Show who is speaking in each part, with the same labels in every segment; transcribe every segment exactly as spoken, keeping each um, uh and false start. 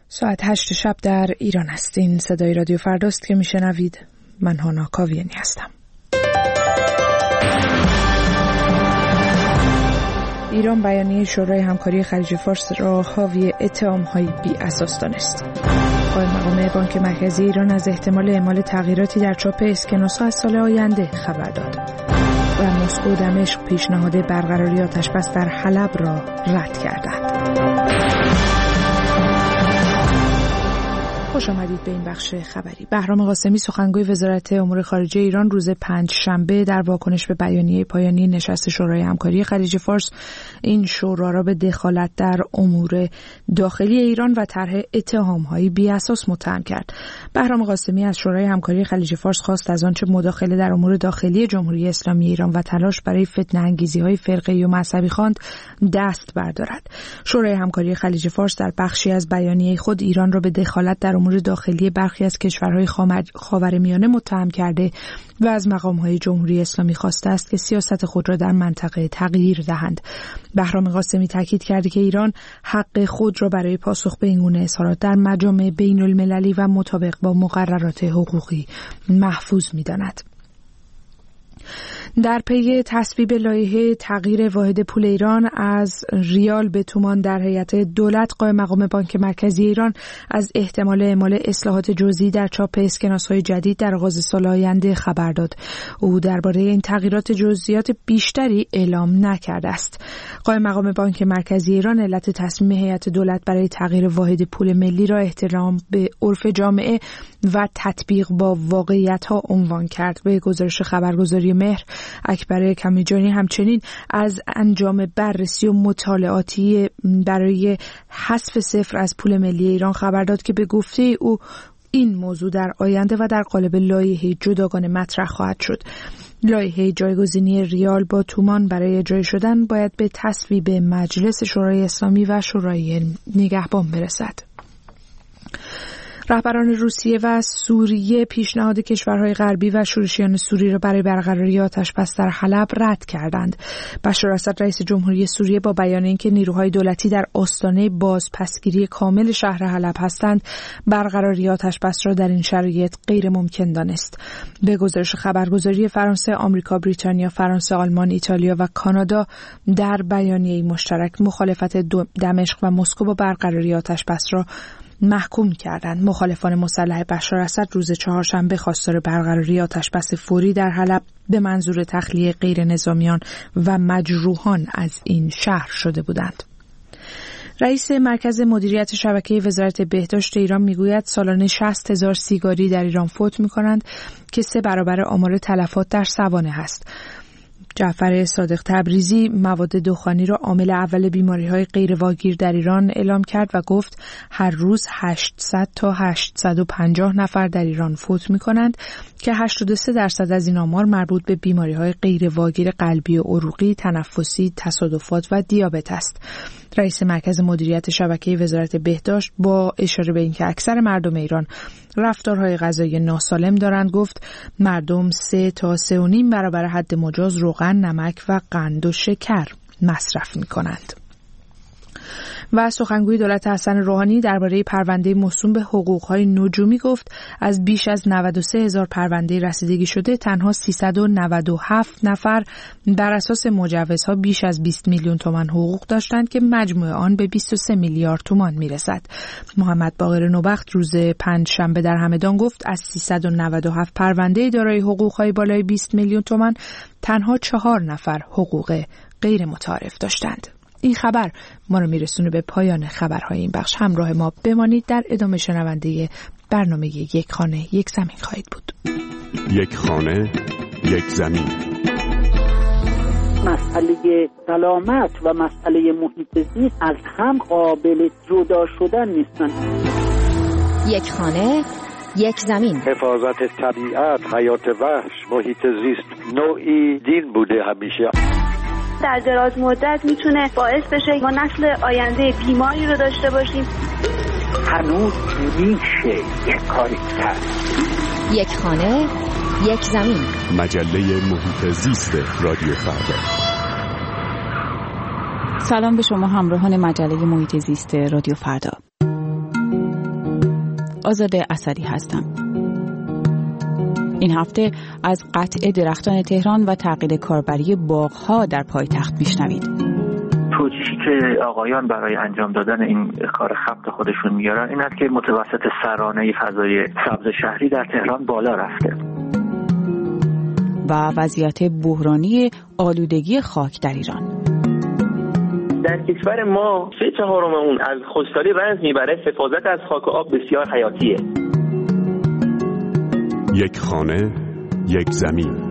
Speaker 1: ساعت هشت شب در ایران هستین. صدای رادیو فرداست که میشنوید. من هانا کاویانی هستم. ایران بیانیه شورای همکاری خلیج فارس را حاوی اتهام‌های بی اساس دانست. قائم مقام بانک مرکزی ایران از احتمال اعمال تغییراتی در چاپ اسکناس‌ها از سال آینده خبر داد و مسکو و دمشق پیشنهاد برقراری آتش‌بس در حلب را رد کردند. خوش آمدید به این بخش خبری. بهرام قاسمی سخنگوی وزارت امور خارجه ایران روز پنج شنبه در واکنش به بیانیه پایانی نشست شورای همکاری خلیج فارس این شورا را به دخالت در امور داخلی ایران و طرح اتهام‌های بی‌اساس متهم کرد. بهرام قاسمی از شورای همکاری خلیج فارس خواست از آنچه مداخله در امور داخلی جمهوری اسلامی ایران و تلاش برای فتنه‌انگیزی‌های فرقه‌ای و مذهبی خواند دست بردارد. شورای همکاری خلیج فارس در بخشی از بیانیه خود ایران را به دخالت در امور داخلی برخی از کشورهای خاورمیانه متهم کرده و از مقام‌های جمهوری اسلامی خواسته است که سیاست خود را در منطقه تغییر دهند. بهرام قاسمی تاکید کرده که ایران حق خود را برای پاسخ به این گونه اظهارات در مجامع بین‌المللی و مطابق با مقررات حقوقی محفوظ می‌داند. در پی تصویب لایحه تغییر واحد پول ایران از ریال به تومان در هیئت دولت، قائم مقام بانک مرکزی ایران از احتمال اعمال اصلاحات جزئی در چاپ اسکناس‌های جدید در آغاز سال آینده خبر داد. او درباره این تغییرات جزئیات بیشتری اعلام نکرده است. قائم مقام بانک مرکزی ایران علت تصمیم هیئت دولت برای تغییر واحد پول ملی را احترام به عرف جامعه و تطبیق با واقعیت‌ها عنوان کرد. به گزارش خبرگزاری مهر، اکبر کمیجانی همچنین از انجام بررسی و مطالعاتی برای حذف صفر از پول ملی ایران خبر داد که به گفته او این موضوع در آینده و در قالب لایحه جداگانه مطرح خواهد شد. لایحه جایگزینی ریال با تومان برای اجرای شدن باید به تصویب مجلس شورای اسلامی و شورای نگهبان برسد. رهبران روسیه و سوریه پیشنهاد کشورهای غربی و شورشیان سوری را برای برقراری آتش‌بس در حلب رد کردند. بشار اسد رئیس جمهوری سوریه با بیان اینکه نیروهای دولتی در آستانه بازپسگیری کامل شهر حلب هستند، برقراری آتش‌بس را در این شرایط غیر ممکن دانست. به گزارش خبرگزاری فرانسه، آمریکا، بریتانیا، فرانسه، آلمان، ایتالیا و کانادا در بیانیه مشترک مخالفت دمشق و مسکو با برقراری آتش‌بس را محکوم کردند. مخالفان مسلح بشار اسد روز چهارشنبه خواستار برقراری آتش‌بس فوری در حلب به منظور تخلیه غیر نظامیان و مجروحان از این شهر شده بودند. رئیس مرکز مدیریت شبکه وزارت بهداشت ایران میگوید سالانه شصت هزار سیگاری در ایران فوت می‌کنند که سه برابر آمار تلفات در سوانح است. جعفر صادق تبریزی مواد دخانی را عامل اول بیماری‌های غیرواگیر در ایران اعلام کرد و گفت هر روز هشتصد تا هشتصد و پنجاه نفر در ایران فوت می‌کنند که هشتاد و سه درصد از این آمار مربوط به بیماری‌های غیرواگیر قلبی و عروقی، تنفسی، تصادفات و دیابت است. رئیس مرکز مدیریت شبکه وزارت بهداشت با اشاره به اینکه اکثر مردم ایران رفتارهای غذایی ناسالم دارند گفت مردم سه تا سه و نیم برابر حد مجاز روغن، نمک و قند و شکر مصرف می‌کنند. و سخنگوی دولت حسن روحانی درباره پرونده موسوم به حقوق‌های نجومی گفت از بیش از نود و سه هزار پرونده رسیدگی شده تنها سیصد و نود و هفت نفر بر اساس مجوزها بیش از بیست میلیون تومان حقوق داشتند که مجموع آن به بیست و سه میلیارد تومان میرسد. محمد باقر نوبخت روز پنج شنبه در همدان گفت از سیصد و نود و هفت پرونده دارای حقوق‌های بالای بیست میلیون تومان تنها چهار نفر حقوق غیر متعارف داشتند. این خبر ما رو میرسونه به پایان خبرهای این بخش. همراه ما بمانید. در ادامه شنونده برنامه یک خانه یک زمین خواهید بود.
Speaker 2: یک خانه یک زمین.
Speaker 3: مسئله سلامت و مسئله محیط زیست از هم قابل جدا شدن نیستن.
Speaker 4: یک خانه یک زمین.
Speaker 5: حفاظت طبیعت، حیات وحش، محیط زیست نوعی دین بوده همیشه.
Speaker 6: در دراز مدت میتونه باعث بشه ما نسل آینده بیماری رو داشته باشیم.
Speaker 3: هنوز میشه یک کاری کرد.
Speaker 4: یک خانه یک زمین.
Speaker 2: مجله محیط زیست رادیو فردا.
Speaker 7: سلام به شما همراهان مجله محیط زیست رادیو فردا. آزاد اسدی هستم. این هفته از قطع درختان تهران و تغییر کاربری باغ‌ها در پایتخت میشنوید.
Speaker 8: توجیهی که آقایان برای انجام دادن این کار خبت خودشون میارن این است که متوسط سرانه فضای سبز شهری در تهران بالا رفته
Speaker 7: و وضعیت بحرانی آلودگی خاک در ایران.
Speaker 9: در کشور ما سه چهارم اون از خشکسالی رنج میبره. حفاظت از خاک و آب بسیار حیاتیه.
Speaker 2: یک خانه، یک زمین.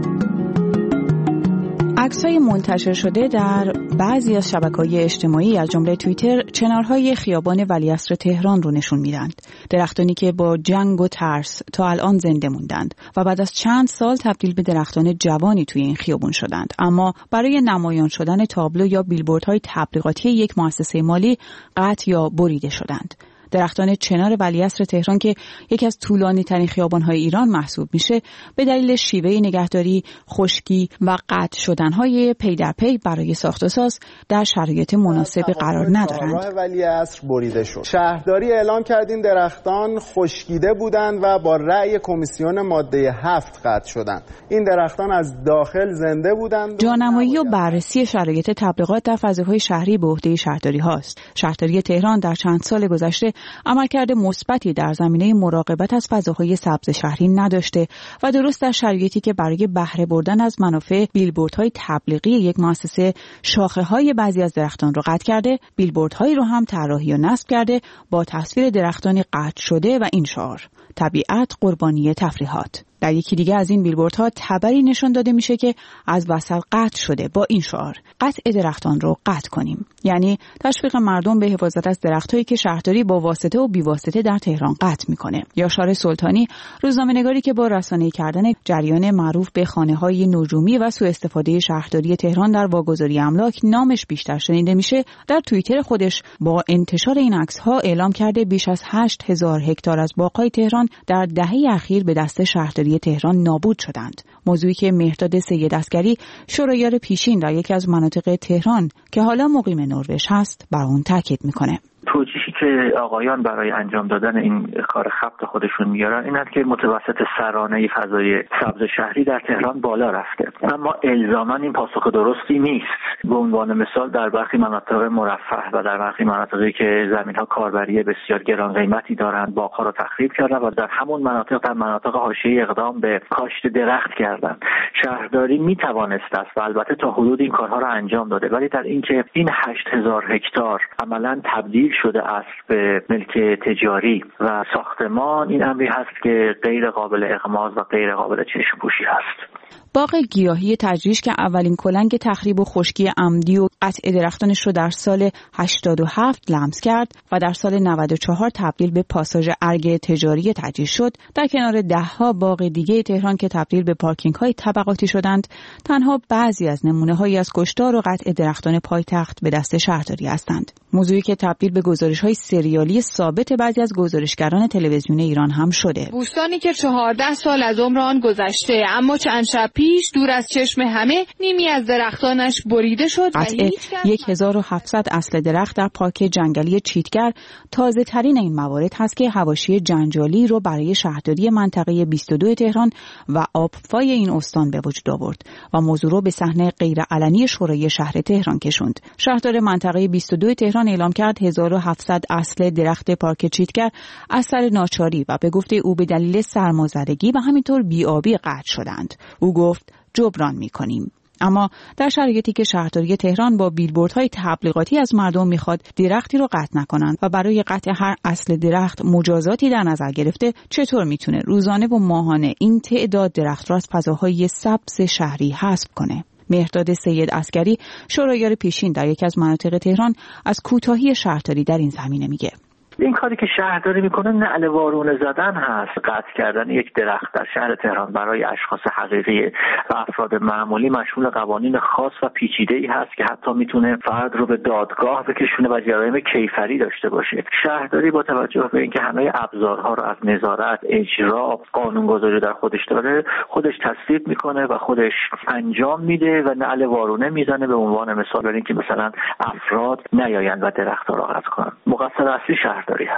Speaker 7: عکس‌های منتشر شده در بعضی از شبکه‌های اجتماعی از جمله توییتر چنارهای خیابان ولیعصر تهران رو نشون میدند. درختانی که با جنگ و ترس تا الان زنده موندند و بعد از چند سال تبدیل به درختان جوانی توی این خیابون شدند، اما برای نمایان شدن تابلو یا بیلبوردهای تبلیغاتی یک مؤسسه مالی قطع یا بریده شدند. درختان چنار ولیعصر تهران که یکی از طولانی ترین خیابان‌های ایران محسوب میشه، به دلیل شیوه نگهداری، خشکی و قطع شدن‌های پی در پی برای ساخت و ساز در شرایط مناسبی قرار ندارند.
Speaker 10: راه ولیعصر بریده شد. شهرداری اعلام کرد این درختان خشکیده بودند و با رأی کمیسیون ماده هفت قطع شدند. این درختان از داخل زنده بودند.
Speaker 7: جانمایی و بررسی شرایط تبلیغات در فضاهای شهری به عهده شهرداری هاست. شهرداری تهران در چند سال گذشته عملکرد مثبتی در زمینه مراقبت از فضاهای سبز شهری نداشته و درست در شرایطی که برای بهره بردن از منافع بیلبوردهای تبلیغی یک مؤسسه شاخه‌های بعضی از درختان رو قطع کرده، بیلبوردهایی رو هم طراحی و نصب کرده با تصویر درختانی قطع شده و این شعار: طبیعت قربانی تفریحات. در یکی دیگه از این بیلبوردها تبری نشان داده میشه که از وسط قطع شده با این شعار: قطع درختان رو قطع کنیم. یعنی تشویق مردم به حفاظت از درختایی که شهرداری با واسطه و بی‌واسطه در تهران قطع میکنه. یاشار سلطانی، روزنامه‌نگاری که با رسانه‌ای کردن جریان معروف به خانه‌های نجومی و سوء استفاده شهرداری تهران در واگذاری املاک نامش بیشتر شنیده میشه، در توییتر خودش با انتشار این عکس‌ها اعلام کرده بیش از هشت هزار هکتار از باغ‌های تهران در دهه اخیر به دست شهرداری تهران نابود شدند. موضوعی که مهرداد سید عسگری، شورایار پیشین در یکی از مناطق تهران که حالا مقیم نروژ هست، بر اون تاکید میکنه.
Speaker 8: توجیهی که آقایان برای انجام دادن این کار خبت خودشون میارن این است که متوسط سرانه فضای سبز شهری در تهران بالا رفته، اما الزاما این پاسخ درستی نیست. به عنوان مثال در برخی مناطق مرفه و در برخی مناطقی که زمین‌ها کاربری بسیار گران قیمتی دارند باغ‌ها رو تخریب کردن و در همون مناطق در مناطق حاشیه‌ای اقدام به کاشت درخت کردن. شهرداری میتوانست است و البته تا حدود این کارها رو انجام داده، ولی در اینکه این هشت هزار هکتار عملاً تبدیل شده است به ملک تجاری و ساختمان، این امری هست که غیر قابل اغماض و غیر قابل چشم پوشی هست.
Speaker 7: باغ گیاهی تجریش که اولین کلنگ تخریب و خشکی عمدی و قطع درختانش رو در سال هشتاد و هفت لمس کرد و در سال نود و چهار تبدیل به پاساژ ارگ تجاری تجریش شد، در کنار دهها باغ دیگه تهران که تبدیل به پارکینگ‌های طبقاتی شدند، تنها بعضی از نمونه‌هایی از کشتار و قطع درختان پایتخت به دست شهرداری هستند. موضوعی که تبدیل به گزارش‌های سریالی ثابت بعضی از گزارشگران تلویزیون ایران هم شده.
Speaker 11: بوستانی که چهارده سال از عمر آن گذشته، اما چند شب پیش دور از چشم همه نیمی از درختانش بریده شد و
Speaker 7: هیچ هزار و هفتصد اصل درخت در پارک جنگلی چیتگر تازه ترین این موارد هست که حواشی جنجالی رو برای شهرداری منطقه بیست و دو تهران و آبفای این استان به وجود آورد و موضوع رو به صحنه غیر علنی شورای شهر تهران کشوند. شهردار منطقه بیست و دو تهران اعلام کرد هزار و هفتصد اصل درخت پارک چیتگر اثر ناچاری و به گفته او به دلیل سرمازدگی و همینطور بی‌آبی قطع شدند. او گفت جبران می‌کنیم. اما در شرایطی که شهرداری تهران با بیلبوردهای تبلیغاتی از مردم میخواد درختی رو قطع نکنند و برای قطع هر اصل درخت مجازاتی در نظر گرفته، چطور میتونه روزانه و ماهانه این تعداد درخت را از فضاهای سبز شهری حذف کنه؟ مهرداد سید عسگری، شورایار پیشین در یکی از مناطق تهران، از کوتاهی شهرداری در این زمینه میگه.
Speaker 8: این کاری که شهرداری میکنه نعل وارونه زدن هست. قطع کردن یک درخت در شهر تهران برای اشخاص حقیقی و افراد معمولی مشمول قوانین خاص و پیچیده‌ای هست که حتی میتونه فرد رو به دادگاه بکشونه و جرایم کیفری داشته باشه. شهرداری با توجه به اینکه همه ابزارها رو از نظارت، اجرا، قانونگذاری در خودش داره، خودش تصویب میکنه و خودش انجام میده و نعل وارونه میزنه. به عنوان مثال برای اینکه مثلا افراد نیایند و درخت‌ها رو قطع کنن. مقصر اصلی شهر داری هست.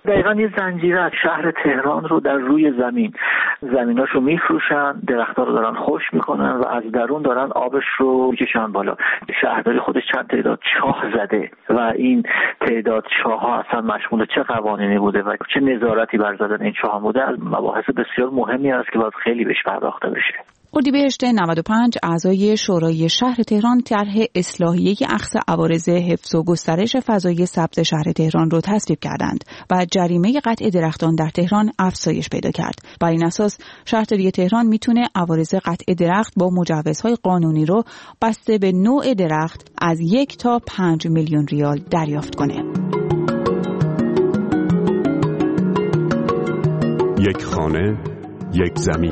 Speaker 8: دقیقاً یه زنجیره از شهر تهران رو در روی زمین، زمیناشو میفروشن، درخت‌ها رو دارن خشک میکنن و از درون دارن آبش رو میکشن بالا. شهرداری خودش چند تعداد چاه زده و این تعداد چاه‌ها اصلا مشمول چه قوانینی بوده و چه نظارتی بر زدن این چاه بوده از مباحث بسیار مهمی است که باید خیلی بهش پرداخته بشه.
Speaker 7: اردیبهشت نود و پنج اعضای شورای شهر تهران طرح اصلاحیه اخذ عوارض حفظ و گسترش فضای سبز شهر تهران را تصویب کردند و جریمه قطع درختان در تهران افزایش پیدا کرد. بر این اساس شهرداری تهران میتونه عوارض قطع درخت با مجوزهای قانونی رو بسته به نوع درخت از یک تا پنج میلیون ریال دریافت کنه.
Speaker 2: یک خانه، یک زمین.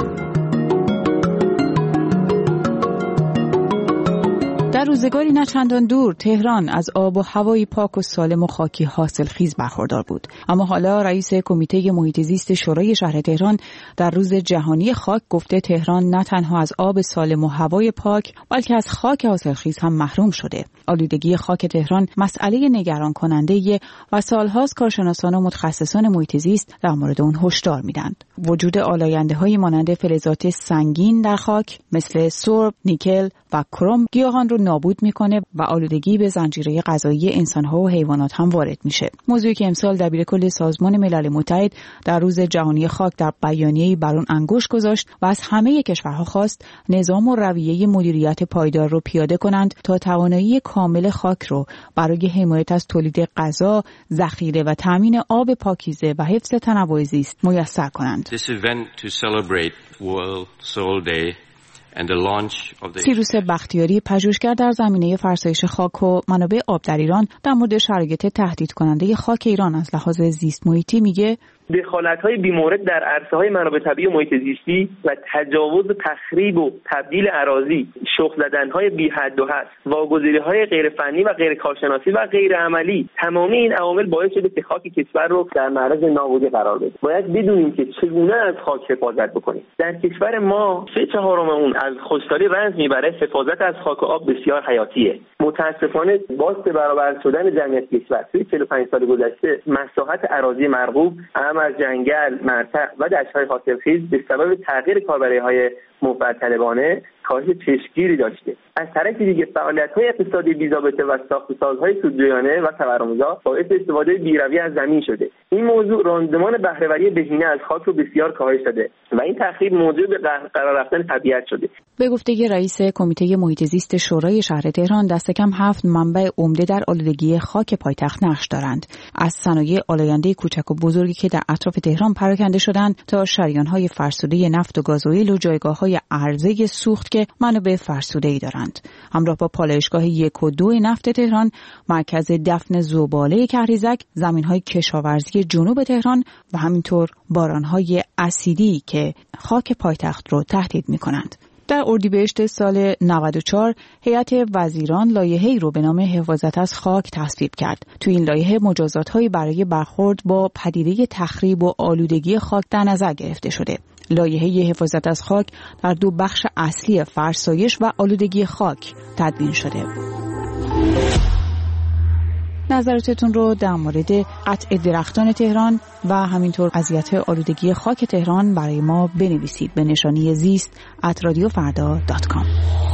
Speaker 7: در روزگاری نه چندان دور تهران از آب و هوایی پاک و سالم و خاکی حاصلخیز برخوردار بود، اما حالا رئیس کمیته محیط زیست شورای شهر تهران در روز جهانی خاک گفته تهران نه تنها از آب سالم و هوای پاک بلکه از خاک حاصلخیز هم محروم شده. آلودگی خاک تهران مسئله نگران کننده و سالهاست کارشناسان و متخصصان محیط زیست در مورد اون هشدار میدند. وجود آلاینده‌هایی مانند فلزات سنگین در خاک مثل سرب، نیکل و کروم گیاهان رو نابود میکنه و آلودگی به زنجیره غذایی انسان‌ها و حیوانات هم وارد میشه. موضوعی که امسال دبیرکل سازمان ملل متحد در روز جهانی خاک در بیانیه‌ای بر اون انگشت گذاشت و از همه کشورها خواست نظام و رویه مدیریت پایدار رو پیاده کنند تا توانایی کامل خاک رو برای حمایت از تولید غذا، ذخیره و تامین آب پاکیزه و حفظ تنوع زیست میسر کنند. سیروس بختیاری، پژوهشگر در زمینه فرسایش خاک و منابع آب در ایران، در مورد شرایط تهدید کننده خاک ایران از لحاظ زیست محیطی میگه
Speaker 9: دخالت‌های بی‌مورد در عرصه‌های منابع طبیعی و محیط زیستی و تجاوز و تخریب و تبدیل اراضی، شخم زدن‌های بی‌حد و حد، واگذاری‌های غیرفنی و غیر کارشناسی و غیر عملی، تمام این عوامل باعث شده که خاک کشور رو در معرض نابودی قرار بده. باید بدونیم که چگونه از خاک حفاظت بکنیم. در کشور ما سه چهارم اون از خشکسالی رنج میبره. حفاظت از خاک و آب بسیار حیاتیه. متأسفانه با برابر شدن جمعیت کشور توی چهل و پنج سال گذشته مساحت اراضی مرغوب از جنگل، مرتع و دشت‌های حاصلخیز به سبب تغییر کاربری‌های موقع‌طلبانه کاهش چشمگیری داشته. از طرف دیگه فعالیت‌های اقتصادی بی‌ضابطه و ساخت‌وسازهای سودجویانه و تورم‌زا باعث استفاده بی‌رویه از زمین شده. این موضوع راندمان بهره‌وری بهینه از خاک رو بسیار کاهش داده و این تخریب موجب قرار رفتن طبیعت شده.
Speaker 7: به گفته رئیس کمیته محیط زیست شورای شهر تهران، دست کم هفت منبع عمده در آلودگی خاک پایتخت نقش دارند، از صنایع آلاینده کوچک و بزرگی که در اطراف تهران پراکنده شدند تا شریان‌های فرسوده نفت و گازوئیل و جایگاه‌های عرضه سوخت که منابع فرسوده‌ای دارند. همراه با پالایشگاه یک و دو نفت تهران، مرکز دفن زباله کهریزک، زمین‌های کشاورزی جنوب تهران و همینطور باران‌های اسیدی که خاک پایتخت رو تهدید می‌کنند. در اردیبهشت سال نود و چهار هیئت وزیران لایحه‌ای رو به نام حفاظت از خاک تصویب کرد. تو این لایحه مجازات‌هایی برای برخورد با پدیده تخریب و آلودگی خاک در نظر گرفته شده. لایحه حفاظت از خاک در دو بخش اصلی فرسایش و آلودگی خاک تدوین شده. نظراتتون رو در مورد قطع درختان تهران و همینطور اذیت آلودگی خاک تهران برای ما بنویسید به نشانی زیست ات رادیو فردا دات کام.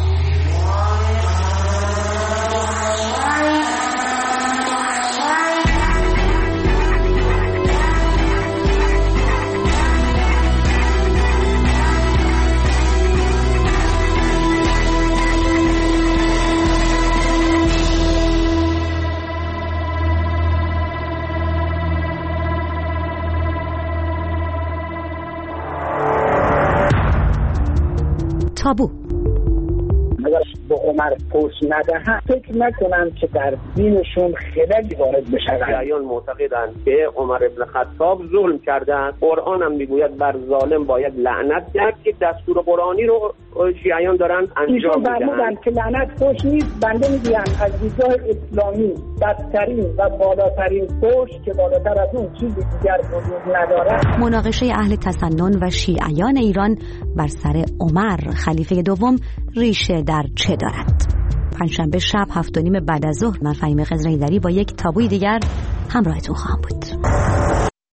Speaker 12: تابو.
Speaker 13: اگر به عمر پوست ندهند فکر نکنم که در دینشون خللی وارد بشود.
Speaker 14: شیعیان معتقدند که عمر ابن خطاب ظلم کردند. قرآن هم میگوید بر ظالم باید لعنت کرد که دستور قرآنی رو شیعیان دارن انجام میدن.
Speaker 13: فرمودن که لعنت فحش نیست. بنده میگم از دیدگاه اسلامی بدترین و بالاترین فحش که بالاتر از اون چیزی دیگر وجود ندارد.
Speaker 12: مناقشه اهل تسنن و شیعیان ایران بر سر عمر خلیفه دوم ریشه در چه دارد؟ پنجشنبه شب هفت و نیم بعد از ظهر من فهیمه خضره‌ایدری با یک تابوی دیگر همراهتون خواهم بود.